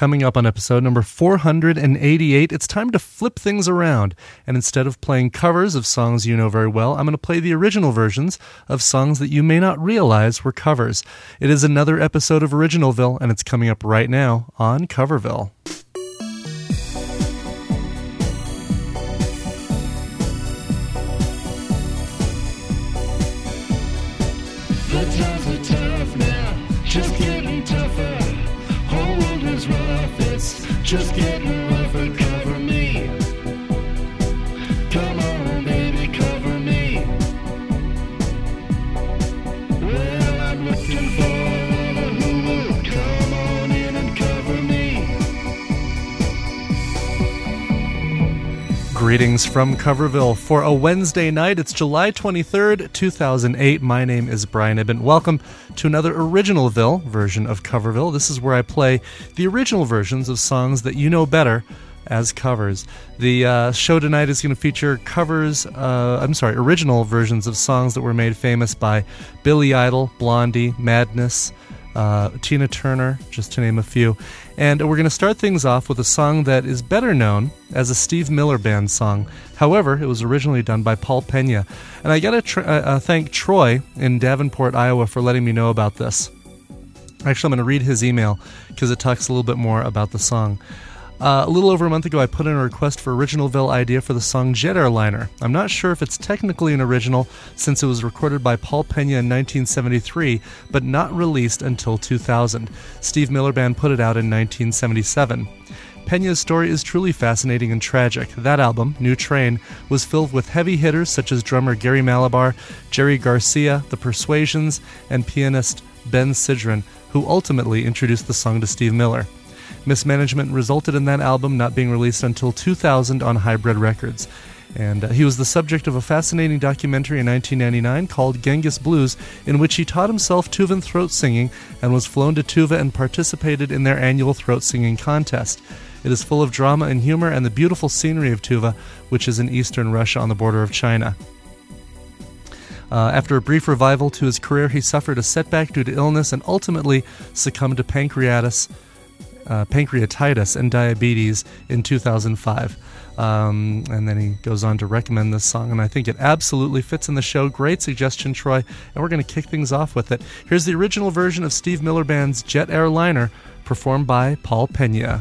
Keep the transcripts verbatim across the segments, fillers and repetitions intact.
Coming up on episode number four hundred eighty-eight, it's time to flip things around. And instead of playing covers of songs you know very well, I'm going to play the original versions of songs that you may not realize were covers. It is another episode of Originalville, and it's coming up right now on Coverville. The times are tough now, just getting tougher. Whole world is rough, it's just getting rougher. Cover me, come on baby, cover me. Well, I'm looking for a who will come on in and cover me. Greetings from Coverville for a Wednesday night. It's July twenty-third, two thousand eight. My name is Brian Ibbott. Welcome to another Originalville version of Coverville. This is where I play the original versions of songs that you know better as covers. The uh, show tonight is going to feature covers, uh, I'm sorry, original versions of songs that were made famous by Billy Idol, Blondie, Madness, uh, Tina Turner, just to name a few. And we're going to start things off with a song that is better known as a Steve Miller Band song. However, it was originally done by Paul Pena. And I got to tr- uh, thank Troy in Davenport, Iowa for letting me know about this. Actually, I'm going to read his email because it talks a little bit more about the song. Uh, a little over a month ago, I put in a request for Originalville idea for the song Jet Airliner. I'm not sure if it's technically an original since it was recorded by Paul Pena in nineteen seventy-three, but not released until two thousand. Steve Miller Band put it out in nineteen seventy-seven. Pena's story is truly fascinating and tragic. That album, New Train, was filled with heavy hitters such as drummer Gary Malabar, Jerry Garcia, The Persuasions, and pianist Ben Sidran, who ultimately introduced the song to Steve Miller. Mismanagement resulted in that album not being released until two thousand on Hybrid Records. And uh, he was the subject of a fascinating documentary in nineteen ninety-nine called Genghis Blues, in which he taught himself Tuvan throat singing and was flown to Tuva and participated in their annual throat singing contest. It is full of drama and humor and the beautiful scenery of Tuva, which is in eastern Russia on the border of China. Uh, after a brief revival to his career, he suffered a setback due to illness and ultimately succumbed to pancreatitis, uh, pancreatitis and diabetes in two thousand five. Um, and then he goes on to recommend this song, and I think it absolutely fits in the show. Great suggestion, Troy, and we're going to kick things off with it. Here's the original version of Steve Miller Band's Jet Airliner, performed by Paul Pena.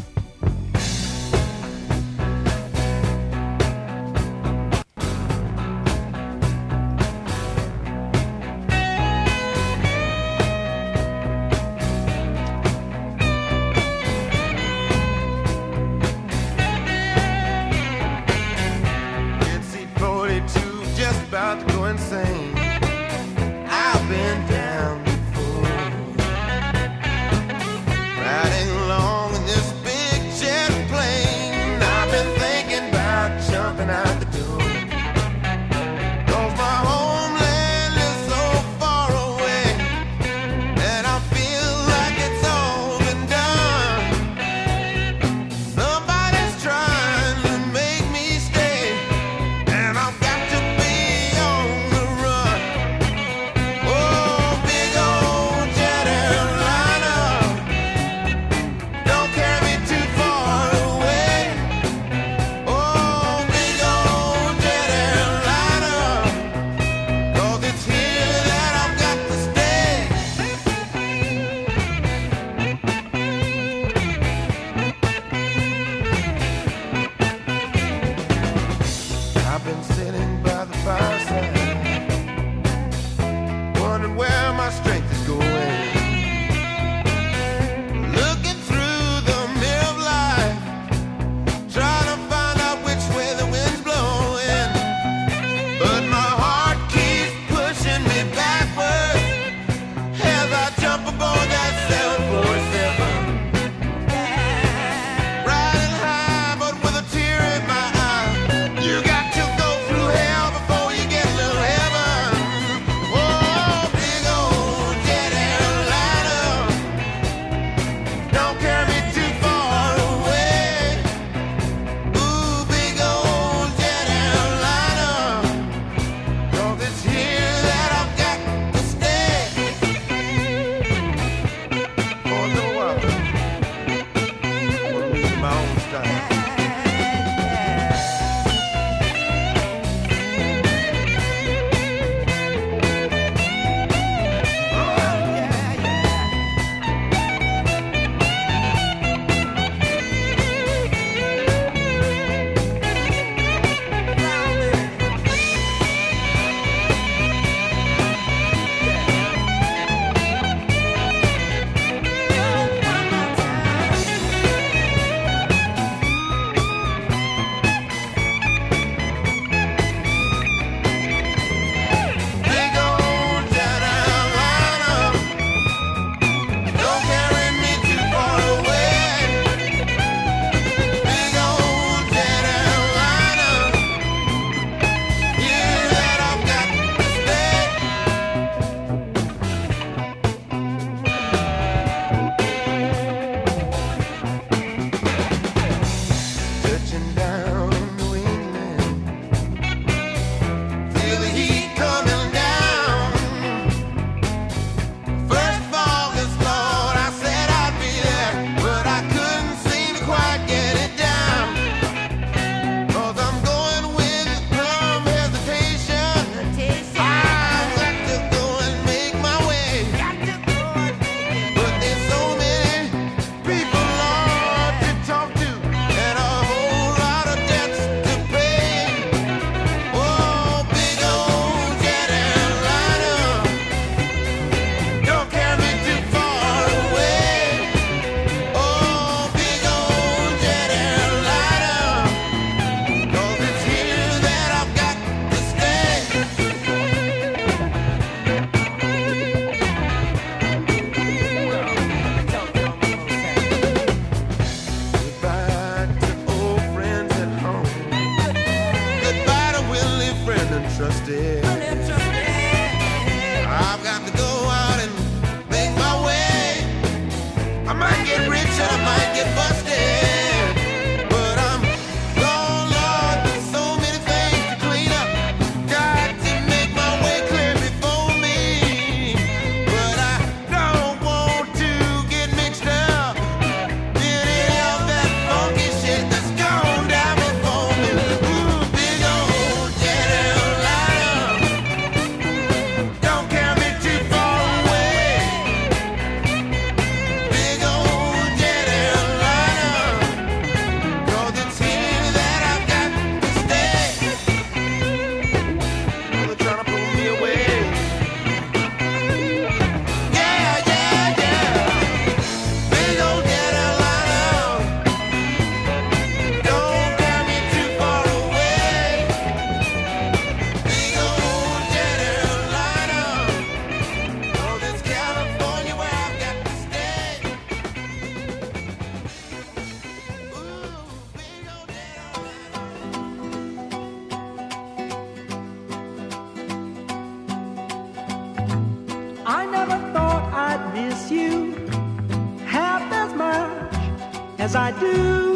as I do.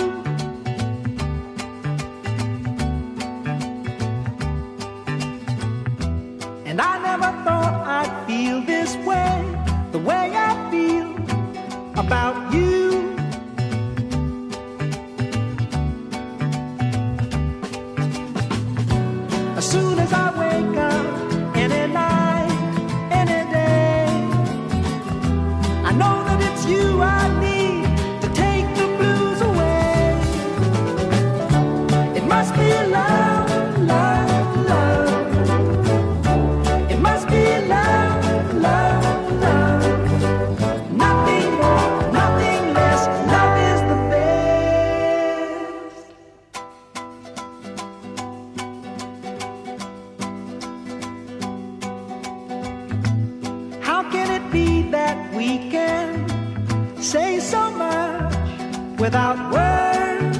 And I never thought I'd feel this way, the way I feel about you. As soon as I wake up, any night, any day, I know that it's you I need to take the blues away. It must be love, love, love. It must be love, love, love. Nothing more, nothing less. Love is the best. How can it be that we can say so much without words?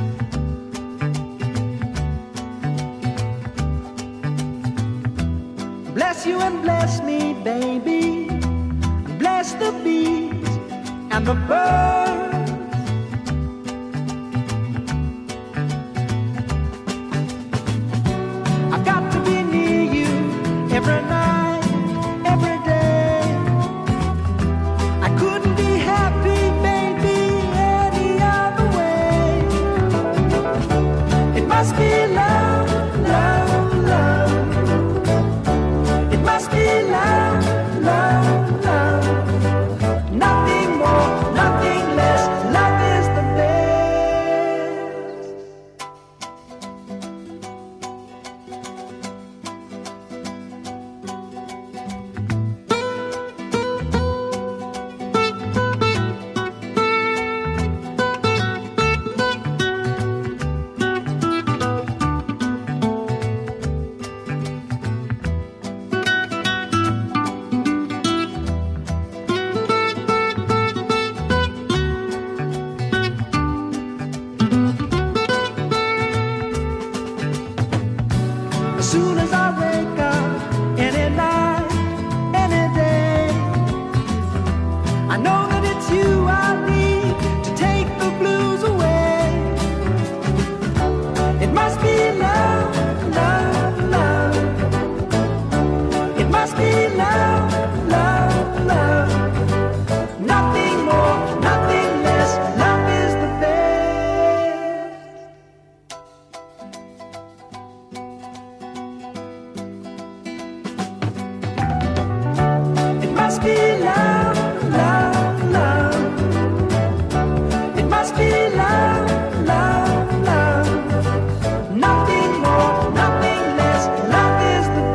Bless you and bless me, baby. Bless the bees and the birds. I've got to be near you every night, every day. I couldn't be happy, baby, any other way. It must be love, love, love. It must be love, love, love. Nothing more, nothing less. Love is the As soon as I wake up, any night, any day, I know that it's you I need to take the blues away. It must be love, love, love. It must be love, love, love. Nothing more, nothing less. Love is the best. It must be love, love, love. It must be love, love, love. Nothing more, nothing less. Love is the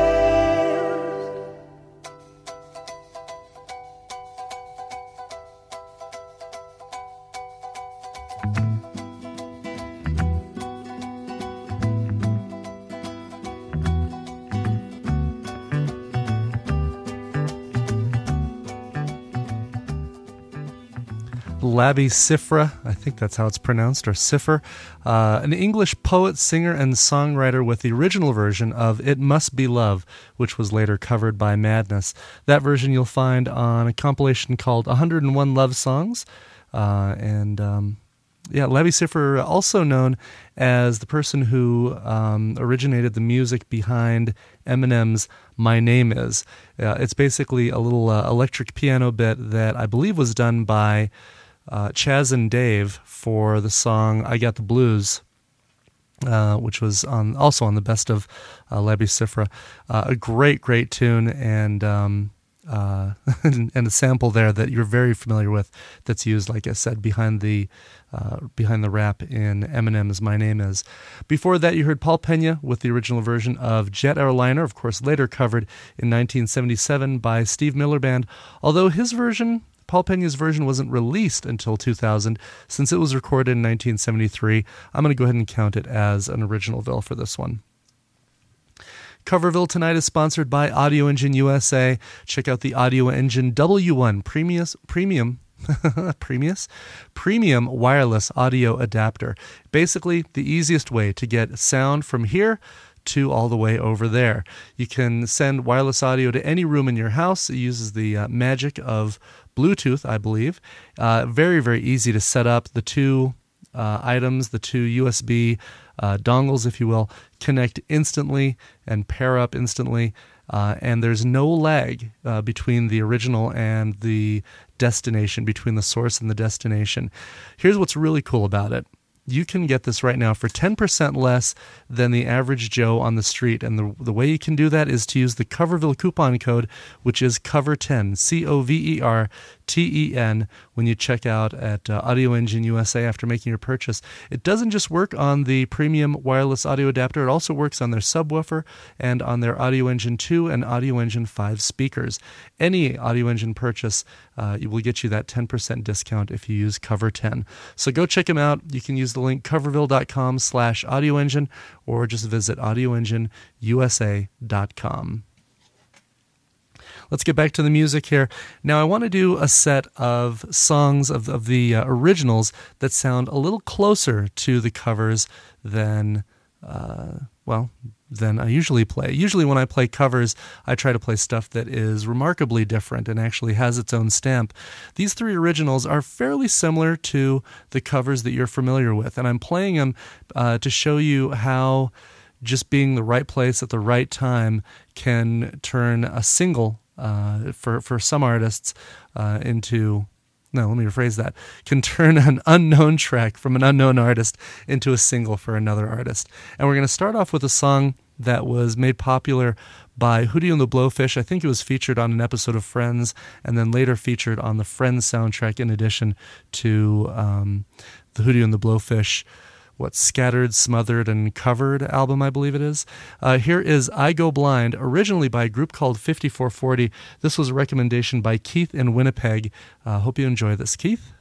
Labi Siffre, I think that's how it's pronounced, or Cipher, uh, an English poet, singer, and songwriter with the original version of It Must Be Love, which was later covered by Madness. That version you'll find on a compilation called one hundred and one Love Songs. Uh, and um, yeah, Labi Siffre, also known as the person who um, originated the music behind Eminem's My Name Is. Uh, it's basically a little uh, electric piano bit that I believe was done by Uh, Chaz and Dave for the song I Got the Blues, uh, which was on, also on the best of uh, Labi Siffre. Uh, a great, great tune, and um, uh, and a sample there that you're very familiar with that's used, like I said, behind the uh, behind the rap in Eminem's My Name Is. Before that, you heard Paul Pena with the original version of Jet Airliner, of course later covered in nineteen seventy-seven by Steve Miller Band, although his version, Paul Pena's version, wasn't released until two thousand. Since it was recorded in nineteen seventy-three, I'm going to go ahead and count it as an originalville for this one. Coverville tonight is sponsored by Audio Engine U S A. Check out the Audio Engine W one Premium Premium Premium Premium Wireless Audio Adapter. Basically, the easiest way to get sound from here to all the way over there. You can send wireless audio to any room in your house. It uses the uh, magic of Bluetooth, I believe. Uh, very, very easy to set up. The two uh, items, the two U S B uh, dongles, if you will, connect instantly and pair up instantly. Uh, and there's no lag uh, between the original and the destination, between the source and the destination. Here's what's really cool about it. You can get this right now for ten percent less than the average Joe on the street. And the, the way you can do that is to use the Coverville coupon code, which is cover ten, C O V E R T E N, when you check out at uh, Audio Engine U S A after making your purchase. It doesn't just work on the premium wireless audio adapter. It also works on their subwoofer and on their Audio Engine two and Audio Engine five speakers. Any Audio Engine purchase uh, will get you that ten percent discount if you use cover ten. So go check them out. You can use the link coverville.com slash audio engine or just visit audio engine U S A dot com. Let's get back to the music here. Now, I want to do a set of songs of, of the uh, originals that sound a little closer to the covers than, uh, well, than I usually play. Usually when I play covers, I try to play stuff that is remarkably different and actually has its own stamp. These three originals are fairly similar to the covers that you're familiar with, and I'm playing them uh, to show you how just being the right place at the right time can turn a single Uh, for, for some artists uh, into, no, let me rephrase that, can turn an unknown track from an unknown artist into a single for another artist. And we're going to start off with a song that was made popular by Hootie and the Blowfish. I think it was featured on an episode of Friends and then later featured on the Friends soundtrack in addition to um, the Hootie and the Blowfish what, Scattered, Smothered, and Covered album, I believe it is. Uh, here is I Go Blind, originally by a group called fifty-four forty. This was a recommendation by Keith in Winnipeg. Uh, hope you enjoy this. Keith?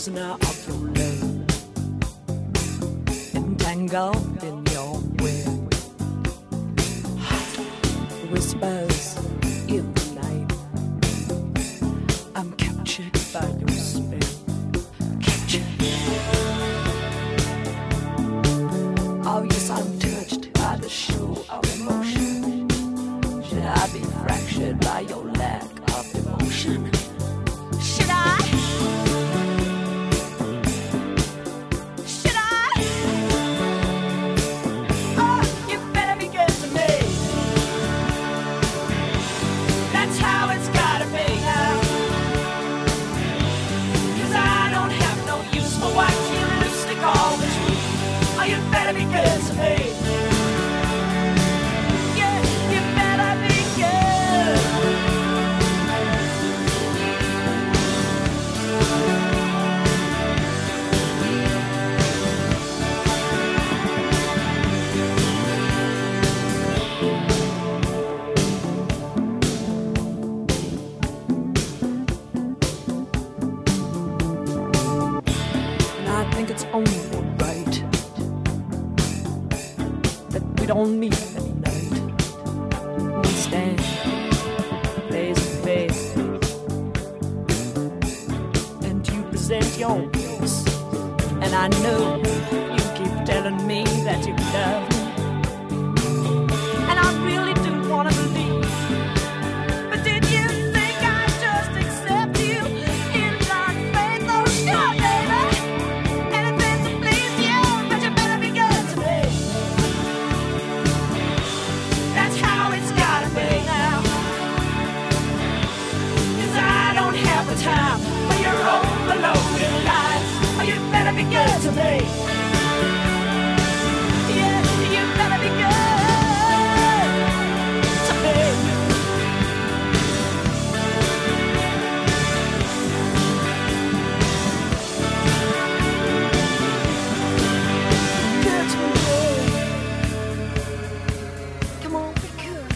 prisoner of your love, entangled in your web. Whispers in the night, I'm captured by your spell. Captured. Oh yes, I'm touched by the show of emotion. Should I be fractured by your lack of emotion? Should I? Should I? Oh, you better be good to me. That's how it's gotta be now. 'Cause I don't have no use for what you used to call the truth. Oh, you better be good to me. Yeah, you better be good. And I think it's only right that we don't meet at night. We stand face to face, and you present your case. And I know you keep telling me that you love me, and I really do want to believe. But did you think I'd just accept you in blind faith? Oh, sure, baby. Anything to please you, but you better be good to me. That's how it's gotta be now. 'Cause I don't have the time for your overloaded lies. Oh, you better be good to me. Yeah, you better be good to me. Good to me. Come on, be good.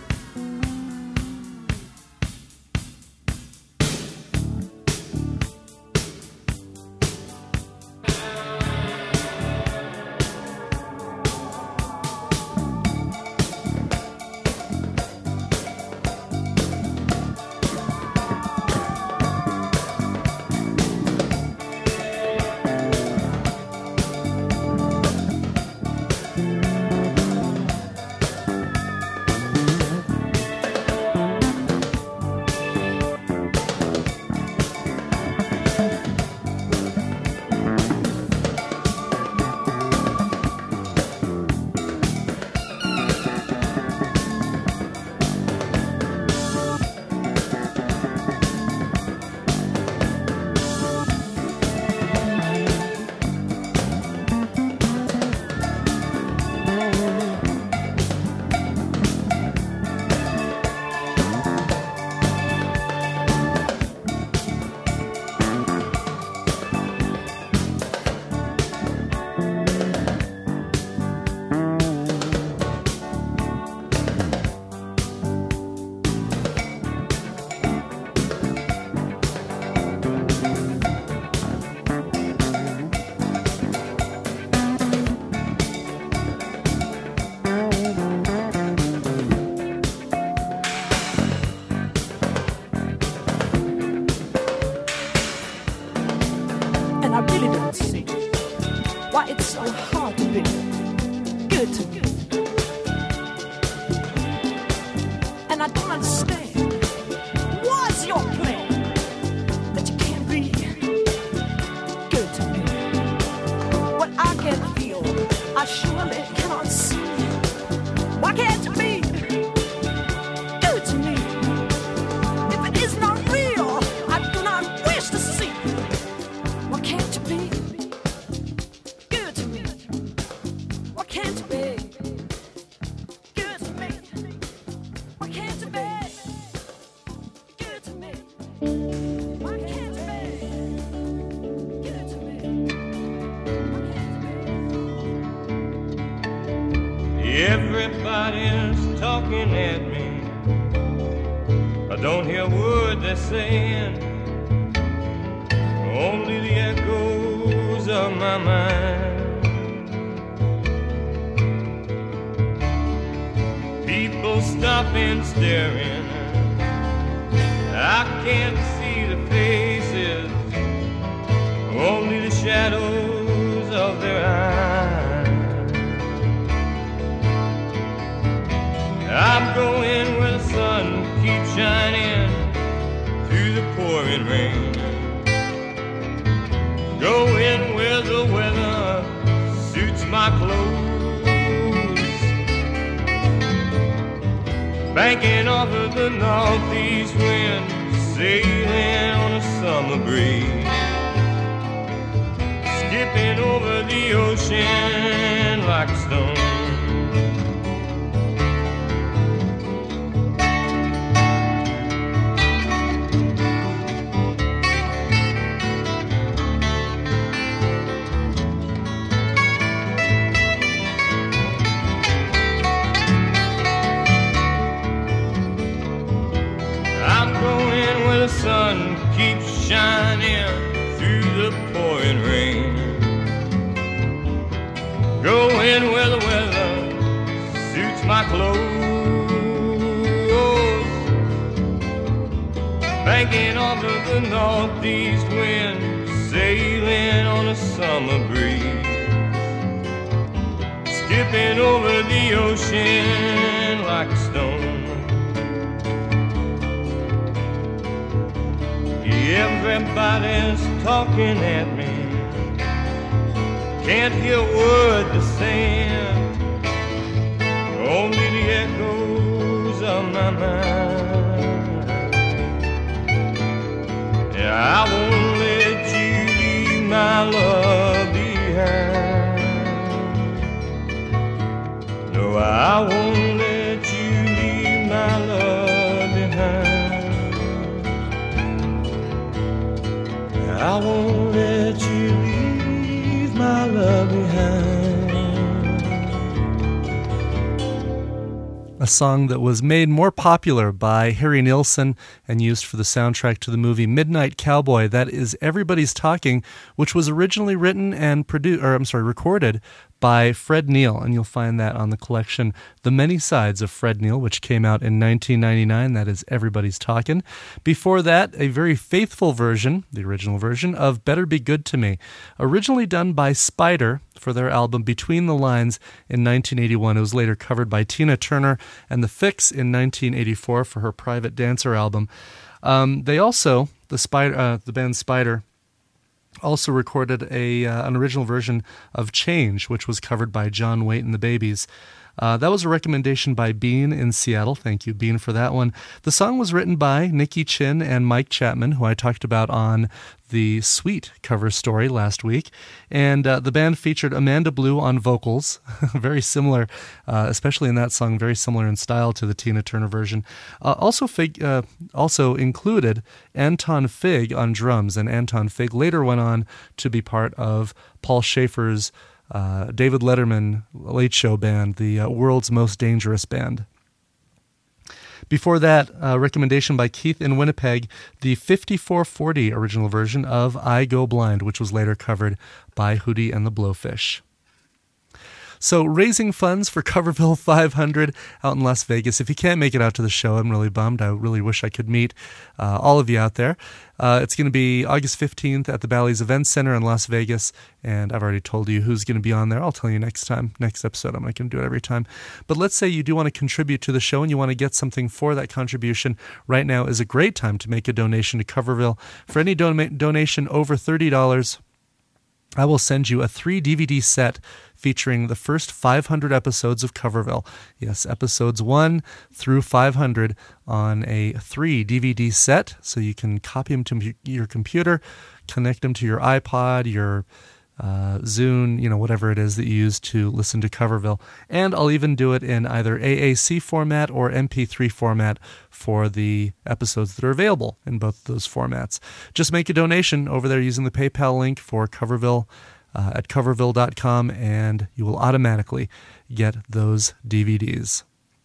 And I really don't see why it's so hard to be good to me. And I don't understand, what's your plan that you can't be good to me? What I can feel, I surely cannot see. Why can't you be good to me? If it is not real, I do not wish to see. Why can't you be good to me? Why can't you be good to me? Why can't you be good to me? Why can't you be good to me? Why can't you be? Everybody's talking at me. I don't hear a word they're saying. Only the echo been staring. I can't see the faces, only the shadows of their eyes. I'm going where the sun keeps shining through the pouring rain. Going where the weather suits my clothes. Banking off of the northeast wind, sailing on a summer breeze. Skipping over the ocean like a stone. The sun keeps shining through the pouring rain. Going where the weather suits my clothes. Banking off of the northeast wind, sailing on a summer breeze. Skipping over the ocean like a stone. Everybody's talking at me, can't hear a word they're saying, only the echoes of my mind. Yeah, I won't let you leave my love behind. No, I won't let you leave my love behind. I won't let you leave my love behind. A song that was made more popular by Harry Nilsson and used for the soundtrack to the movie Midnight Cowboy. That is Everybody's Talking, which was originally written and produced, or I'm sorry, recorded by Fred Neil, and you'll find that on the collection The Many Sides of Fred Neil, which came out in nineteen ninety-nine. That is Everybody's Talkin'. Before that, a very faithful version, the original version, of Better Be Good to Me, originally done by Spider for their album Between the Lines in nineteen eighty-one. It was later covered by Tina Turner and The Fix in nineteen eighty-four for her Private Dancer album. Um, they also, the Spider, uh, the band Spider, also recorded a uh, an original version of Change, which was covered by John Waite and the Babies. Uh, that was a recommendation by Bean in Seattle. Thank you, Bean, for that one. The song was written by Nicky Chin and Mike Chapman, who I talked about on the Sweet cover story last week. And uh, the band featured Amanda Blue on vocals, very similar, uh, especially in that song, very similar in style to the Tina Turner version. Uh, also, Fig, uh, also included Anton Fig on drums, and Anton Fig later went on to be part of Paul Schaefer's Uh, David Letterman Late Show band, the uh, world's most dangerous band. Before that, uh, recommendation by Keith in Winnipeg, the fifty-four forty original version of I Go Blind, which was later covered by Hootie and the Blowfish. So raising funds for Coverville five hundred out in Las Vegas. If you can't make it out to the show, I'm really bummed. I really wish I could meet uh, all of you out there. Uh, it's going to be August fifteenth at the Bally's Event Center in Las Vegas, and I've already told you who's going to be on there. I'll tell you next time, next episode. I'm not going to do it every time. But let's say you do want to contribute to the show and you want to get something for that contribution. Right now is a great time to make a donation to Coverville. For any don- donation over thirty dollars, I will send you a three D V D set featuring the first five hundred episodes of Coverville. Yes, episodes one through five hundred on a three D V D set, so you can copy them to your computer, connect them to your iPod, your uh, Zune, you know, whatever it is that you use to listen to Coverville. And I'll even do it in either A A C format or M P three format for the episodes that are available in both of those formats. Just make a donation over there using the PayPal link for Coverville uh, at coverville dot com, and you will automatically get those D V Ds.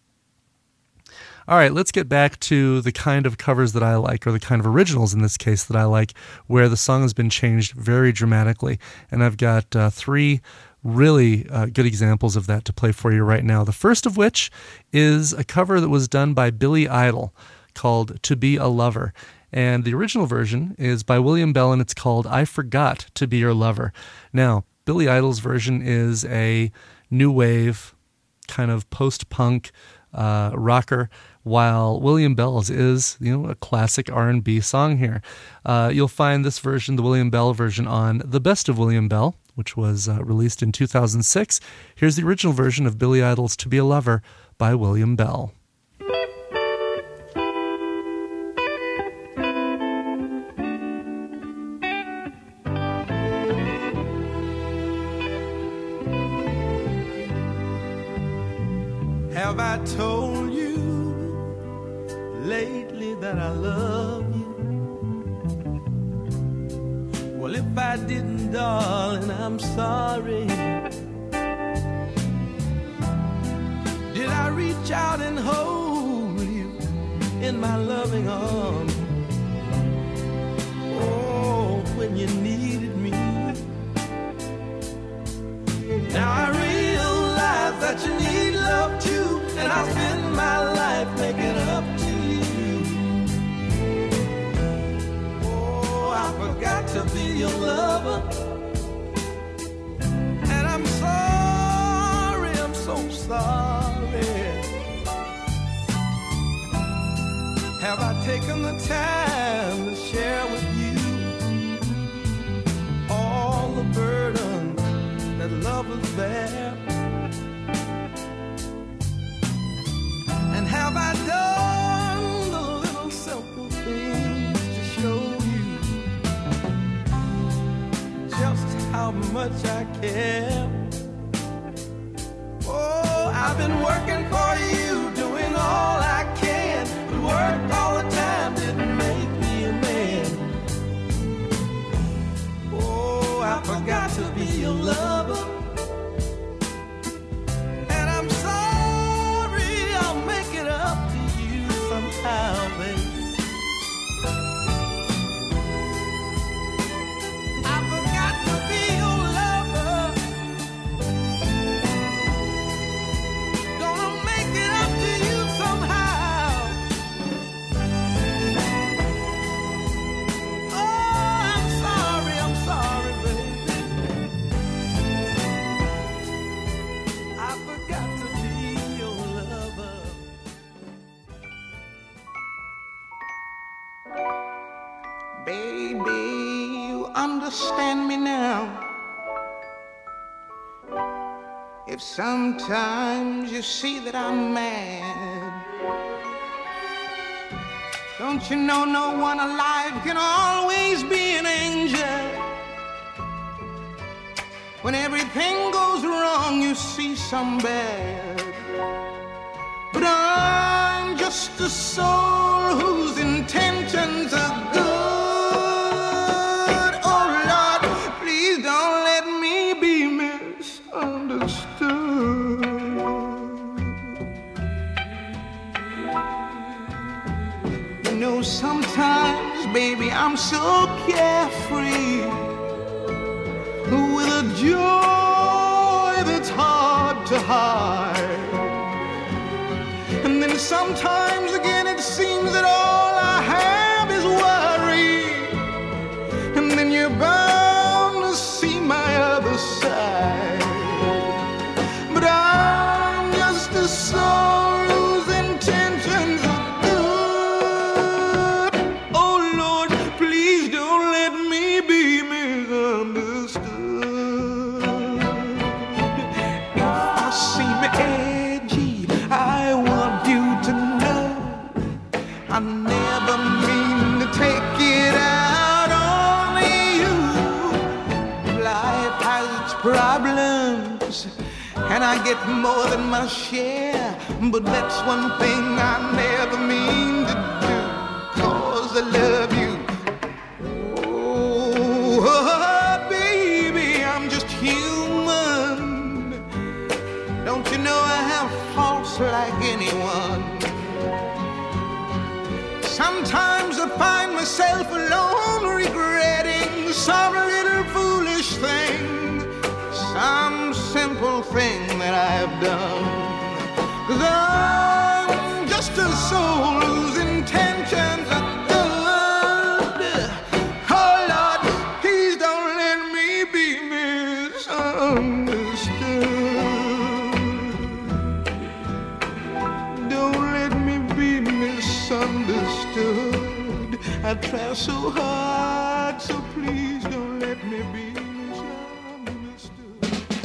All right, let's get back to the kind of covers that I like, or the kind of originals in this case that I like, where the song has been changed very dramatically. And I've got uh, three really uh, good examples of that to play for you right now. The first of which is a cover that was done by Billy Idol called To Be a Lover. And the original version is by William Bell, and it's called I Forgot to Be Your Lover. Now, Billy Idol's version is a new wave, kind of post-punk uh, rocker, while William Bell's is, you know, a classic R and B song here. Uh, you'll find this version, the William Bell version, on The Best of William Bell, which was uh, released in two thousand six. Here's the original version of Billy Idol's To Be a Lover by William Bell. Have I told you lately that I love you? Well, if I didn't, darling, I'm sorry. Did I reach out and hold you in my loving arms? Oh, when you needed me. Now I realize that you need love too, and I'll spend my life making up to you. Oh, I forgot to be your lover, and I'm sorry, I'm so sorry. Have I taken the time to share with you all the burden that love is there? And have I done the little simple things to show you just how much I care? Oh, I've been working for you, doing all I can, but work all the time didn't make me a man. Oh, I forgot to be your lover. Understand me now. If sometimes you see that I'm mad, don't you know no one alive can always be an angel? When everything goes wrong, you see some bad. But I'm just a soul whose intentions are good. Sometimes, baby, I'm so carefree, with a joy that's hard to hide. And then sometimes again it seems that all I have is worry. And then you're bound to see my other side. But I'm just a soul whose intentions are I never mean to take it out on you. Life has its problems, and I get more than my share. But that's one thing I never mean to do, 'cause I love you. Oh, baby, I'm just human. Don't you know I have faults like anyone? Sometimes I find myself alone regretting some little foolish thing. Some so hard, so please don't let me be misunderstood.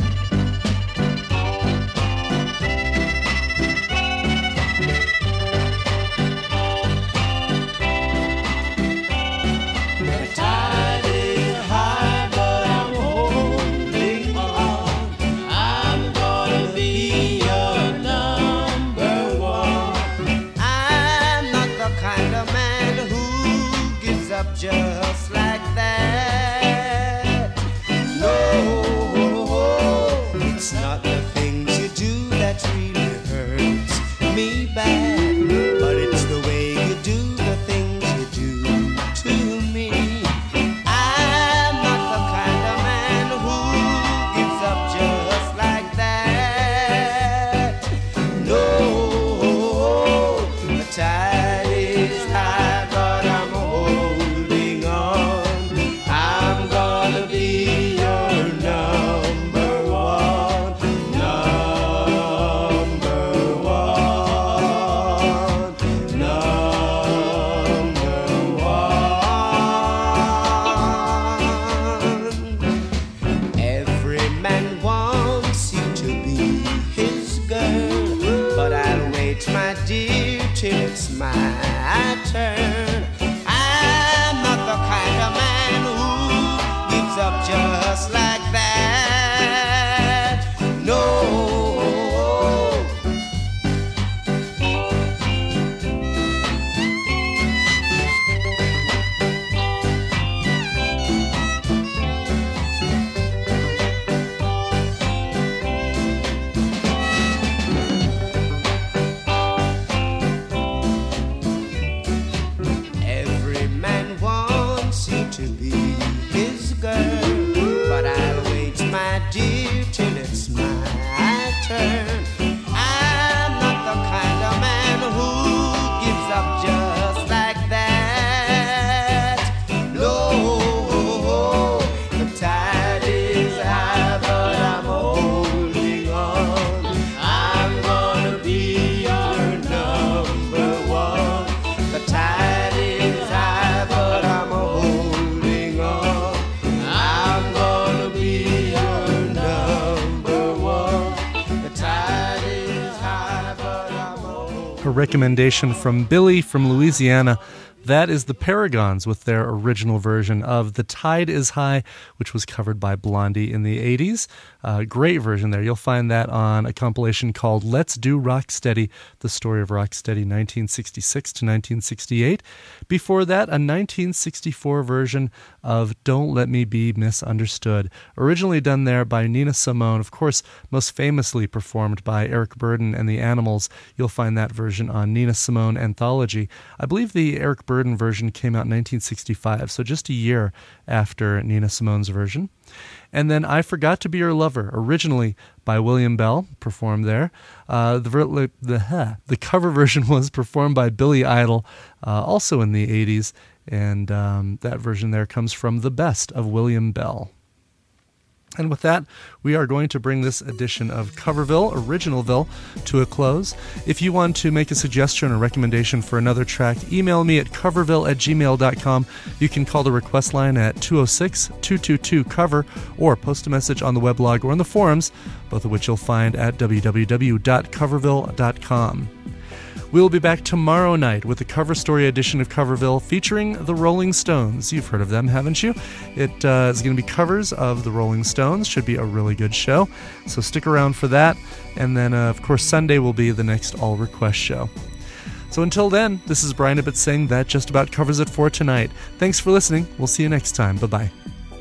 The tide is high, but I'm holding on. I'm gonna be your number one. I'm not the kind of man who gives up just like that. No, it's not the things you do that really hurts me bad, but it's the way you do the things you do to me. I'm not the kind of man who gives up just like that. No, the tide is high, but I'm holding on. I'm gonna be your number one, number one, number one. Every man wants you to be his girl, but I'll wait, my dear, till it's my turn. I'm not the kind of man who gives up just like that. No. Every man wants you to be his girl, but I'll wait, my dear, till it's my turn. I'm not the kind of man who gives up just like that. No, the tide is high, but I'm holding on. I'm gonna be your number one. The tide is high, but I'm holding on. I'm gonna be your number one. The tide is high, but I'm holding. A recommendation from Billy from Louisiana. That is the Paragons with their original version of The Tide is High, which was covered by Blondie in the eighties. Uh, great version there. You'll find that on a compilation called Let's Do Rocksteady, the story of Rocksteady nineteen sixty-six to nineteen sixty-eight. Before that, a nineteen sixty-four version of Don't Let Me Be Misunderstood, originally done there by Nina Simone, of course, most famously performed by Eric Burdon and the Animals. You'll find that version on Nina Simone Anthology. I believe the Eric Burdon version came out in nineteen sixty-five, so just a year after Nina Simone's version. And then I Forgot to Be Your Lover, originally by William Bell, performed there. Uh, the, ver- the, huh, the cover version was performed by Billy Idol, uh, also in the eighties, and um, that version there comes from The Best of William Bell. And with that, we are going to bring this edition of Coverville, Originalville, to a close. If you want to make a suggestion or recommendation for another track, email me at coverville at gmail dot com. You can call the request line at two oh six, two two two, cover or post a message on the weblog or in the forums, both of which you'll find at w w w dot coverville dot com. We'll be back tomorrow night with a cover story edition of Coverville featuring the Rolling Stones. You've heard of them, haven't you? It uh, is going to be covers of the Rolling Stones. Should be a really good show. So stick around for that. And then, uh, of course, Sunday will be the next All Request show. So until then, this is Brian Ibbett saying that just about covers it for tonight. Thanks for listening. We'll see you next time. Bye-bye.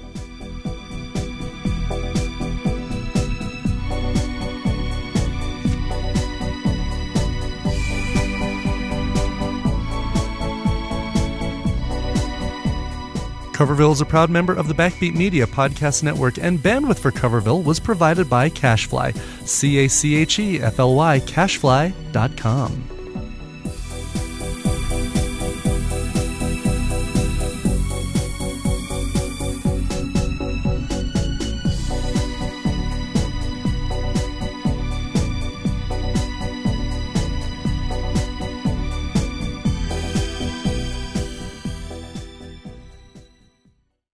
Coverville is a proud member of the Backbeat Media Podcast Network, and bandwidth for Coverville was provided by CacheFly, C A C H E F L Y, cachefly dot com.